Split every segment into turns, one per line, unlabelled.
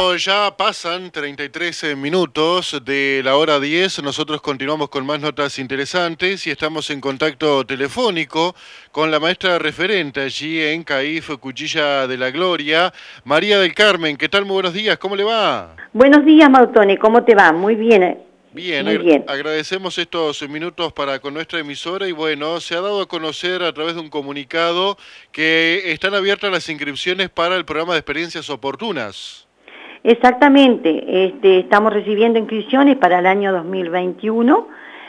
Bueno, ya pasan 33 minutos de la hora 10. Nosotros continuamos con más notas interesantes y estamos en contacto telefónico con la maestra referente allí en CAIF Cuchilla de la Gloria, María del Carmen. ¿Qué tal? Muy buenos días, ¿cómo le va?
Buenos días, Mautone, ¿cómo te va? Muy bien,
Bien,
muy bien.
agradecemos estos minutos para con nuestra emisora y bueno, se ha dado a conocer a través de un comunicado que están abiertas las inscripciones para el programa de experiencias oportunas.
Exactamente, estamos recibiendo inscripciones para el año 2021,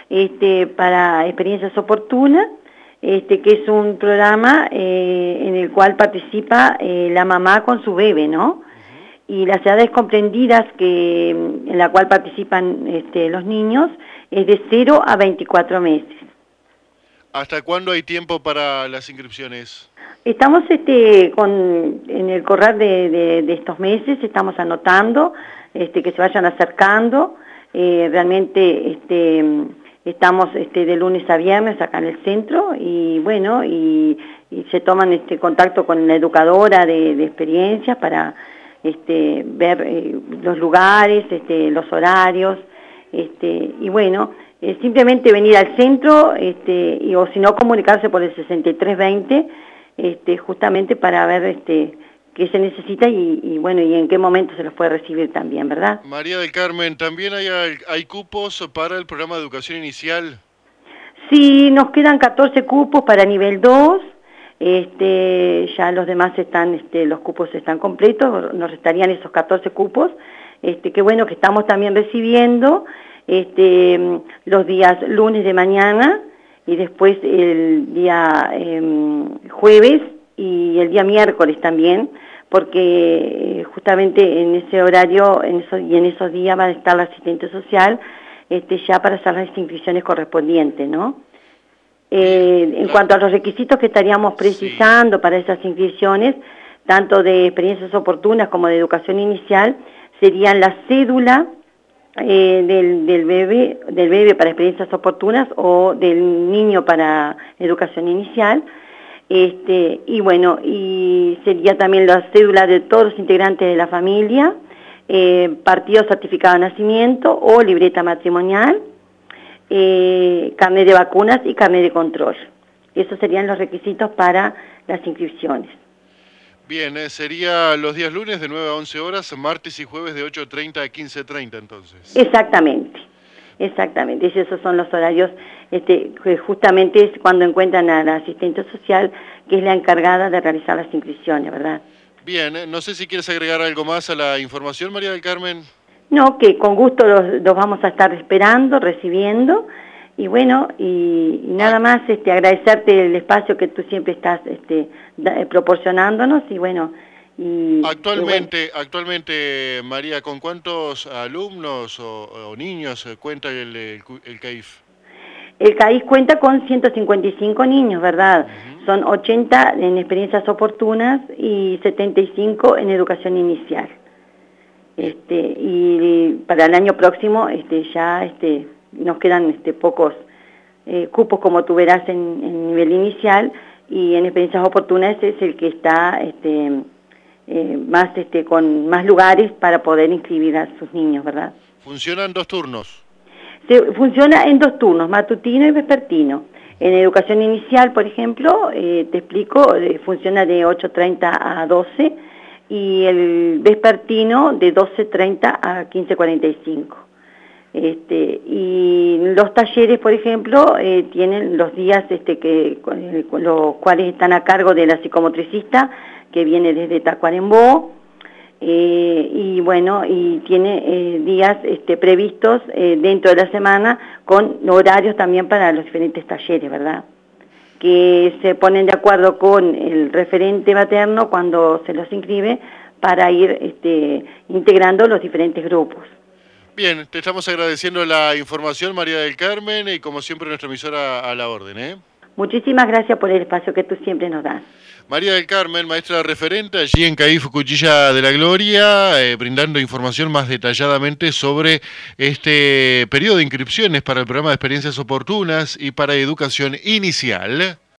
para Experiencias Oportunas, que es un programa en el cual participa la mamá con su bebé, ¿no? Y las edades comprendidas en la cual participan los niños es de 0 a 24 meses.
¿Hasta cuándo hay tiempo para las inscripciones?
Estamos en el correr de estos meses, estamos anotando que se vayan acercando. Realmente estamos de lunes a viernes acá en el centro y bueno, y se toman contacto con la educadora de experiencias para ver los lugares, los horarios, y bueno, simplemente venir al centro o si no comunicarse por el 6320, justamente para ver qué se necesita y bueno, y en qué momento se los puede recibir también, ¿verdad?
María del Carmen, ¿también hay cupos para el programa de educación inicial?
Sí, nos quedan 14 cupos para nivel 2, ya los demás los cupos están completos, nos restarían esos 14 cupos, qué bueno que estamos también recibiendo los días lunes de mañana y después el día jueves y el día miércoles también, porque justamente en ese horario y en esos días va a estar la asistente social ya para hacer las inscripciones correspondientes, ¿no? En cuanto a los requisitos que estaríamos precisando para esas inscripciones, tanto de experiencias oportunas como de educación inicial, serían la cédula del bebé para experiencias oportunas o del niño para educación inicial, y bueno, y sería también la cédula de todos los integrantes de la familia, partido certificado de nacimiento o libreta matrimonial, carnet de vacunas y carnet de control. Esos serían los requisitos para las inscripciones.
Bien, sería los días lunes de 9 a 11 horas, martes y jueves de 8:30 a 15:30 entonces.
Exactamente, exactamente. Esos son los horarios, que justamente es cuando encuentran a la asistente social, que es la encargada de realizar las inscripciones, ¿verdad?
Bien, no sé si quieres agregar algo más a la información, María del Carmen.
No, que con gusto los vamos a estar esperando, recibiendo, y bueno, y nada más agradecerte el espacio que tú siempre estás proporcionándonos, y bueno.
Actualmente, María, ¿con cuántos alumnos o niños cuenta el CAIF?
El CAIF cuenta con 155 niños, ¿verdad? Son 80 en experiencias oportunas y 75 en educación inicial. Y para el año próximo ya nos quedan pocos cupos, como tú verás, en nivel inicial, y en experiencias oportunas es el que está más con más lugares para poder inscribir a sus niños, ¿verdad?
¿Funcionan 2 turnos?
Funciona en 2 turnos, matutino y vespertino. En educación inicial, por ejemplo, te explico, funciona de 8:30 a 12, y el vespertino de 12:30 a 15:45. Y los talleres, por ejemplo, tienen los días con los cuales están a cargo de la psicomotricista, que viene desde Tacuarembó, y bueno, y tiene días previstos dentro de la semana con horarios también para los diferentes talleres, ¿verdad? Que se ponen de acuerdo con el referente materno cuando se los inscribe para ir integrando los diferentes grupos.
Bien, te estamos agradeciendo la información, María del Carmen, y como siempre nuestra emisora a la orden,
Muchísimas gracias por el espacio que tú siempre nos das.
María del Carmen, maestra referente allí en CAIF Cuchilla de la Gloria, brindando información más detalladamente sobre este periodo de inscripciones para el programa de experiencias oportunas y para educación inicial.